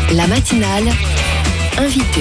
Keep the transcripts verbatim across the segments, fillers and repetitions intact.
La matinale, invité.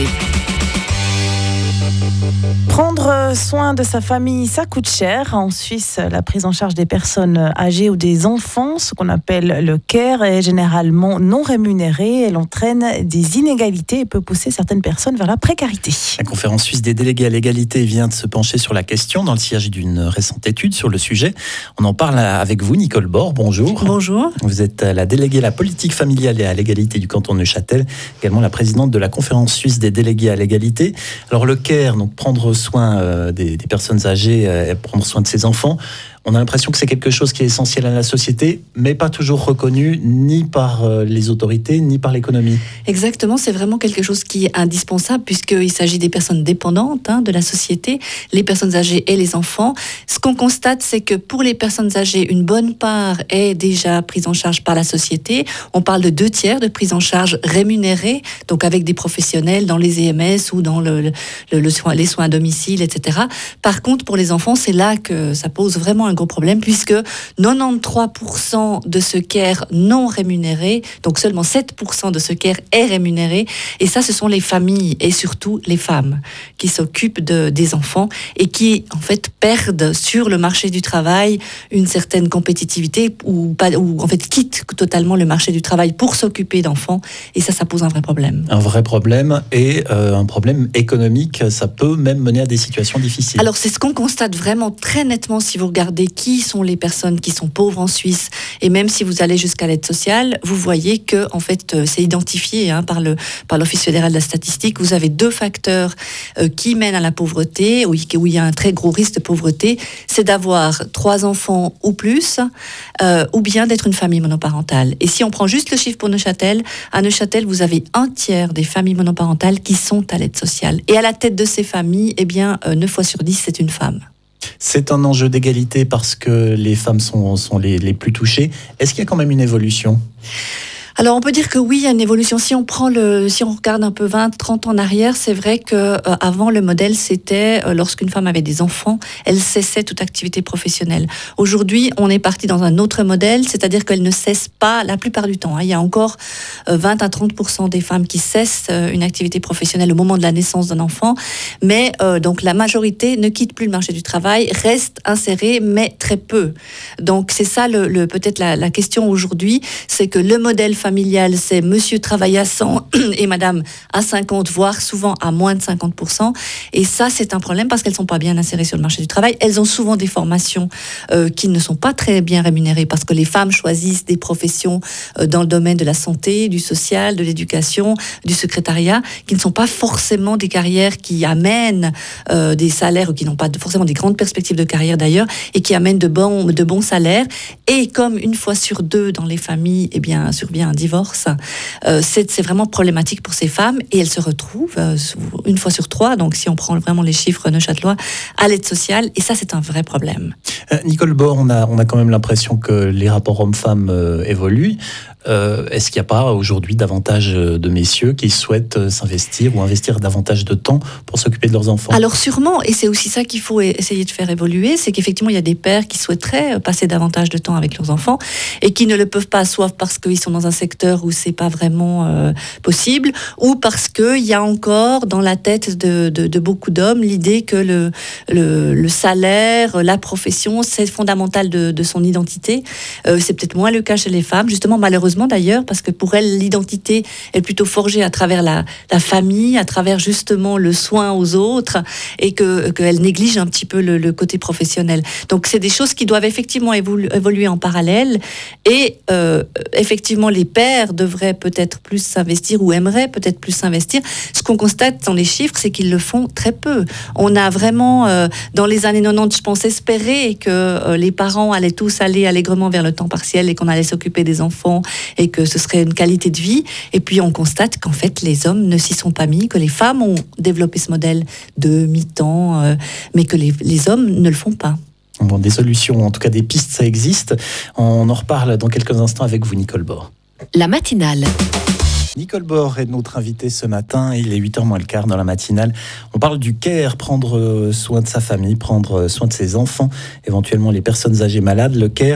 Prendre soin de sa famille, ça coûte cher. En Suisse, la prise en charge des personnes âgées ou des enfants, ce qu'on appelle le care, est généralement non rémunérée. Elle entraîne des inégalités et peut pousser certaines personnes vers la précarité. La conférence suisse des délégués à l'égalité vient de se pencher sur la question dans le sillage d'une récente étude sur le sujet. On en parle avec vous, Nicole Bord. Bonjour. Bonjour. Vous êtes la déléguée à la politique familiale et à l'égalité du canton de Neuchâtel, également la présidente de la conférence suisse des délégués à l'égalité. Alors le care, donc prendre soin euh, des, des personnes âgées, euh, prendre soin de ses enfants. On a l'impression que c'est quelque chose qui est essentiel à la société, mais pas toujours reconnu ni par euh, les autorités, ni par l'économie. Exactement, c'est vraiment quelque chose qui est indispensable puisqu'il s'agit des personnes dépendantes hein, de la société, les personnes âgées et les enfants. Ce qu'on constate, c'est que pour les personnes âgées, une bonne part est déjà prise en charge par la société. On parle de deux tiers de prise en charge rémunérée, donc avec des professionnels dans les E M S ou dans le, le, le soin, les soins à domicile, et cetera. Par contre, pour les enfants, c'est là que ça pose vraiment un gros problème puisque quatre-vingt-treize pour cent de ce care non rémunéré, donc seulement sept pour cent de ce care est rémunéré, et ça ce sont les familles et surtout les femmes qui s'occupent de, des enfants et qui en fait perdent sur le marché du travail une certaine compétitivité ou, pas, ou en fait quittent totalement le marché du travail pour s'occuper d'enfants, et ça ça pose un vrai problème. Un vrai problème et euh, un problème économique, ça peut même mener à des situations difficiles. Alors c'est ce qu'on constate vraiment très nettement si vous regardez qui sont les personnes qui sont pauvres en Suisse, et même si vous allez jusqu'à l'aide sociale, vous voyez que en fait c'est identifié hein, par le par l'Office fédéral de la statistique. Vous avez deux facteurs euh, qui mènent à la pauvreté, où, où il y a un très gros risque de pauvreté, c'est d'avoir trois enfants ou plus, euh, ou bien d'être une famille monoparentale. Et si on prend juste le chiffre pour Neuchâtel, à Neuchâtel vous avez un tiers des familles monoparentales qui sont à l'aide sociale, et à la tête de ces familles, eh bien euh, neuf fois sur dix c'est une femme. C'est un enjeu d'égalité parce que les femmes sont, sont les, les plus touchées. Est-ce qu'il y a quand même une évolution ? Alors on peut dire que oui, il y a une évolution. Si on prend le, si on regarde un peu vingt, trente ans en arrière, c'est vrai que euh, avant le modèle c'était euh, lorsqu'une femme avait des enfants, elle cessait toute activité professionnelle. Aujourd'hui, on est parti dans un autre modèle, c'est-à-dire qu'elle ne cesse pas la plupart du temps. Hein. Il y a encore euh, vingt à trente pour cent des femmes qui cessent euh, une activité professionnelle au moment de la naissance d'un enfant, mais euh, donc la majorité ne quitte plus le marché du travail, reste insérée, mais très peu. Donc c'est ça le, le peut-être la, la question aujourd'hui, c'est que le modèle familial, c'est monsieur travaille à cent et madame à cinquante, voire souvent à moins de cinquante pour cent. Et ça, c'est un problème parce qu'elles ne sont pas bien insérées sur le marché du travail. Elles ont souvent des formations euh, qui ne sont pas très bien rémunérées parce que les femmes choisissent des professions euh, dans le domaine de la santé, du social, de l'éducation, du secrétariat, qui ne sont pas forcément des carrières qui amènent euh, des salaires, ou qui n'ont pas forcément des grandes perspectives de carrière d'ailleurs, et qui amènent de bons, de bons salaires. Et comme une fois sur deux dans les familles, eh bien, survient un divorce, euh, c'est, c'est vraiment problématique pour ces femmes, et elles se retrouvent euh, une fois sur trois, donc si on prend vraiment les chiffres neuchâtelois, à l'aide sociale, et ça c'est un vrai problème. Euh, Nicole Bord, on a, on a quand même l'impression que les rapports hommes-femmes euh, évoluent. Euh, est-ce qu'il n'y a pas aujourd'hui davantage de messieurs qui souhaitent s'investir ou investir davantage de temps pour s'occuper de leurs enfants ? Alors sûrement, et c'est aussi ça qu'il faut essayer de faire évoluer, c'est qu'effectivement il y a des pères qui souhaiteraient passer davantage de temps avec leurs enfants et qui ne le peuvent pas, soit parce qu'ils sont dans un secteur où c'est pas vraiment euh, possible, ou parce qu'il y a encore dans la tête de, de, de beaucoup d'hommes l'idée que le, le, le salaire, la profession, c'est fondamental de, de son identité. Euh, c'est peut-être moins le cas chez les femmes, justement malheureusement d'ailleurs, parce que pour elles, l'identité est plutôt forgée à travers la, la famille, à travers justement le soin aux autres, et que, qu'elles négligent un petit peu le, le côté professionnel. Donc c'est des choses qui doivent effectivement évolu- évoluer en parallèle, et euh, effectivement les pères devraient peut-être plus s'investir, ou aimeraient peut-être plus s'investir. Ce qu'on constate dans les chiffres, c'est qu'ils le font très peu. On a vraiment, euh, dans les années quatre-vingt-dix, je pense, espéré que euh, les parents allaient tous aller allègrement vers le temps partiel et qu'on allait s'occuper des enfants et que ce serait une qualité de vie. Et puis on constate qu'en fait les hommes ne s'y sont pas mis, que les femmes ont développé ce modèle de mi-temps, euh, mais que les, les hommes ne le font pas. Bon, des solutions, en tout cas des pistes, ça existe. On en reparle dans quelques instants avec vous, Nicole Bord. La matinale. Nicole Bord est notre invitée ce matin. Il est huit heures moins le quart dans la matinale. On parle du care, prendre soin de sa famille, prendre soin de ses enfants, éventuellement les personnes âgées malades. Le care,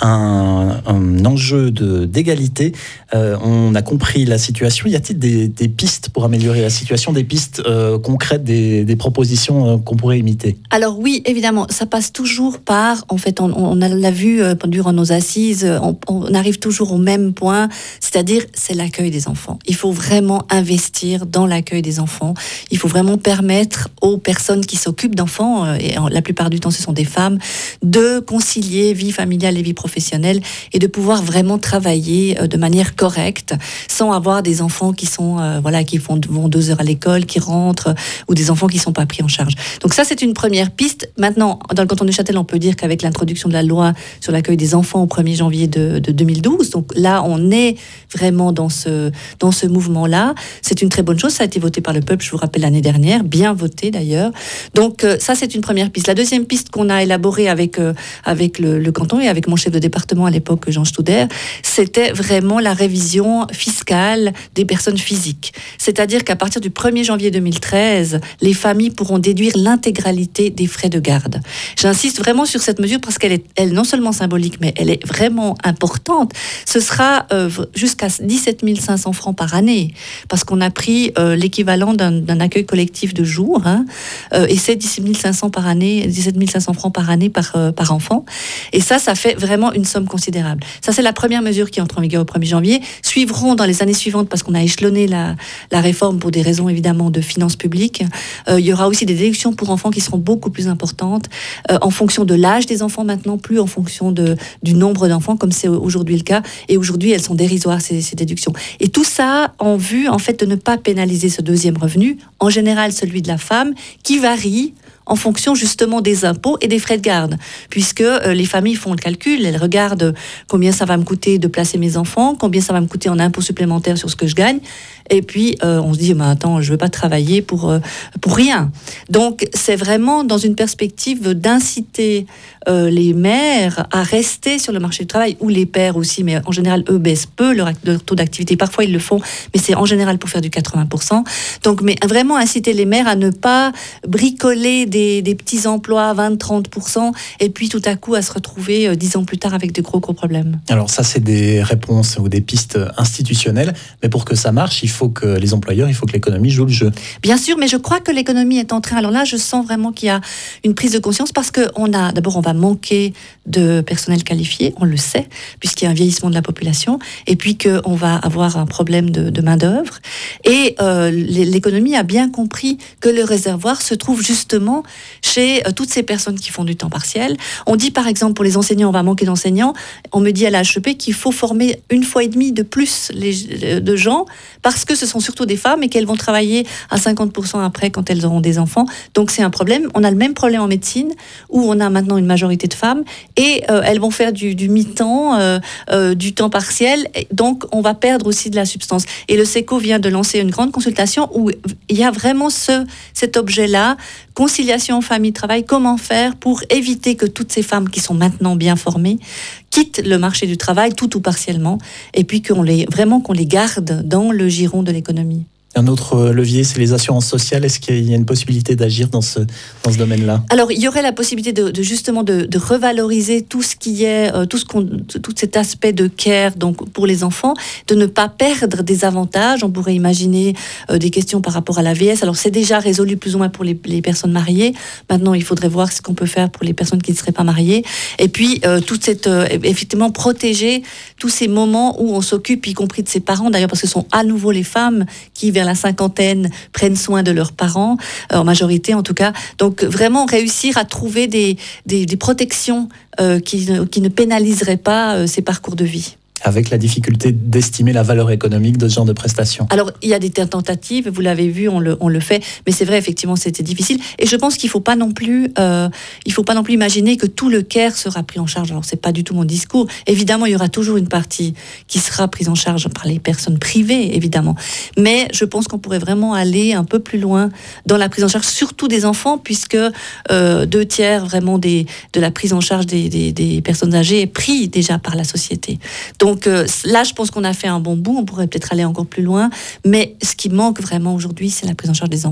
un, un enjeu de, d'égalité. Euh, on a compris la situation. Y a-t-il des, des pistes pour améliorer la situation, des pistes euh, concrètes, des, des propositions euh, qu'on pourrait imiter? Alors oui, évidemment, ça passe toujours par, en fait, on, on l'a vu euh, durant nos assises, on, on arrive toujours au même point, c'est-à-dire c'est l'accueil des enfants. Il faut vraiment investir dans l'accueil des enfants. Il faut vraiment permettre aux personnes qui s'occupent d'enfants, euh, et la plupart du temps ce sont des femmes, de concilier vie familiale et vie professionnelle et de pouvoir vraiment travailler euh, de manière correcte, sans avoir des enfants qui sont, euh, voilà, qui font, vont deux heures à l'école, qui rentrent, euh, ou des enfants qui ne sont pas pris en charge. Donc ça, c'est une première piste. Maintenant, dans le canton de Châtel, on peut dire qu'avec l'introduction de la loi sur l'accueil des enfants au premier janvier de, de deux mille douze, donc là, on est vraiment dans ce, dans ce mouvement-là. C'est une très bonne chose. Ça a été voté par le peuple, je vous rappelle, l'année dernière, bien voté d'ailleurs. Donc euh, ça, c'est une première piste. La deuxième piste qu'on a élaborée avec, euh, avec le, le canton et avec mon chef de département à l'époque, Jean Studer, c'était vraiment la révision fiscale des personnes physiques. C'est-à-dire qu'à partir du premier janvier deux mille treize, les familles pourront déduire l'intégralité des frais de garde. J'insiste vraiment sur cette mesure parce qu'elle est elle, non seulement symbolique, mais elle est vraiment importante. Ce sera euh, jusqu'à dix-sept mille cinq cents francs par année, parce qu'on a pris euh, l'équivalent d'un, d'un accueil collectif de jour, hein, euh, et c'est dix-sept mille cinq cents par année, dix-sept mille cinq cents francs par année par, euh, par enfant. Et ça, ça fait vraiment une somme considérable. Ça, c'est la première mesure qui entre en vigueur au premier janvier. Suivront dans les années suivantes, parce qu'on a échelonné la, la réforme pour des raisons évidemment de finances publiques, euh, il y aura aussi des déductions pour enfants qui seront beaucoup plus importantes, euh, en fonction de l'âge des enfants maintenant, plus en fonction de, du nombre d'enfants, comme c'est aujourd'hui le cas. Et aujourd'hui, elles sont dérisoires, ces, ces déductions. Et tout ça en vue, en fait, de ne pas pénaliser ce deuxième revenu, en général celui de la femme, qui varie en fonction justement des impôts et des frais de garde, puisque euh, les familles font le calcul, elles regardent combien ça va me coûter de placer mes enfants, combien ça va me coûter en impôts supplémentaires sur ce que je gagne, et puis euh, on se dit, bah, attends, je ne veux pas travailler pour, euh, pour rien. Donc c'est vraiment dans une perspective d'inciter euh, les mères à rester sur le marché du travail, ou les pères aussi, mais en général, eux baissent peu leur, leur taux d'activité, parfois ils le font, mais c'est en général pour faire du quatre-vingts pour cent. Donc, mais vraiment inciter les mères à ne pas bricoler des, des petits emplois à vingt à trente pour cent et puis tout à coup à se retrouver euh, dix ans plus tard avec de gros gros problèmes. Alors ça, c'est des réponses ou des pistes institutionnelles, mais pour que ça marche, il faut que les employeurs, il faut que l'économie joue le jeu. Bien sûr, mais je crois que l'économie est en train, alors là je sens vraiment qu'il y a une prise de conscience, parce qu'on a, d'abord on va manquer de personnel qualifié, on le sait, puisqu'il y a un vieillissement de la population, et puis qu'on va avoir un problème de, de main d'œuvre, et euh, l'économie a bien compris que le réservoir se trouve justement chez euh, toutes ces personnes qui font du temps partiel. On dit par exemple pour les enseignants, on va manquer d'enseignants, on me dit à la H E P qu'il faut former une fois et demie de plus les, de gens, parce que ce sont surtout des femmes et qu'elles vont travailler à cinquante pour cent après quand elles auront des enfants. Donc c'est un problème. On a le même problème en médecine, où on a maintenant une majorité de femmes, et euh, elles vont faire du, du mi-temps, euh, euh, du temps partiel, donc on va perdre aussi de la substance. Et le SECO vient de lancer une grande consultation où il y a vraiment ce, cet objet-là, conciliation famille-travail, comment faire pour éviter que toutes ces femmes qui sont maintenant bien formées quittent le marché du travail, tout ou partiellement, et puis qu'on les, vraiment qu'on les garde dans le giron de l'économie. Un autre levier, c'est les assurances sociales. Est-ce qu'il y a une possibilité d'agir dans ce, dans ce domaine-là ? Alors, il y aurait la possibilité de, de justement de, de revaloriser tout ce qui est, euh, tout ce qu'on, tout cet aspect de care, donc pour les enfants, de ne pas perdre des avantages. On pourrait imaginer euh, des questions par rapport à l'A V S. Alors, c'est déjà résolu plus ou moins pour les, les personnes mariées. Maintenant, il faudrait voir ce qu'on peut faire pour les personnes qui ne seraient pas mariées. Et puis, euh, toute cette, euh, effectivement, protéger tous ces moments où on s'occupe, y compris de ses parents, d'ailleurs, parce que ce sont à nouveau les femmes qui, vers la cinquantaine, prennent soin de leurs parents, en majorité en tout cas. Donc vraiment réussir à trouver des, des, des protections euh, qui, qui ne pénaliseraient pas euh, ces parcours de vie. Avec la difficulté d'estimer la valeur économique de ce genre de prestations. Alors, il y a des tentatives, vous l'avez vu, on le, on le fait, mais c'est vrai, effectivement, c'était difficile. Et je pense qu'il ne faut pas non plus, euh, il faut pas non plus imaginer que tout le care sera pris en charge. Alors, ce n'est pas du tout mon discours. Évidemment, il y aura toujours une partie qui sera prise en charge par les personnes privées, évidemment. Mais je pense qu'on pourrait vraiment aller un peu plus loin dans la prise en charge, surtout des enfants, puisque euh, deux tiers vraiment des, de la prise en charge des, des, des personnes âgées est pris déjà par la société. Donc, Donc euh, là, je pense qu'on a fait un bon bout, on pourrait peut-être aller encore plus loin, mais ce qui manque vraiment aujourd'hui, c'est la prise en charge des enfants.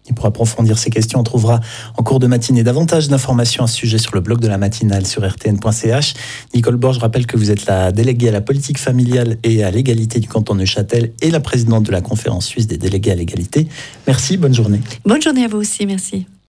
Et pour approfondir ces questions, on trouvera en cours de matinée davantage d'informations à ce sujet sur le blog de la matinale sur r t n point c h. Nicole Borge, je rappelle que vous êtes la déléguée à la politique familiale et à l'égalité du canton de Neuchâtel et la présidente de la conférence suisse des délégués à l'égalité. Merci, bonne journée. Bonne journée à vous aussi, merci.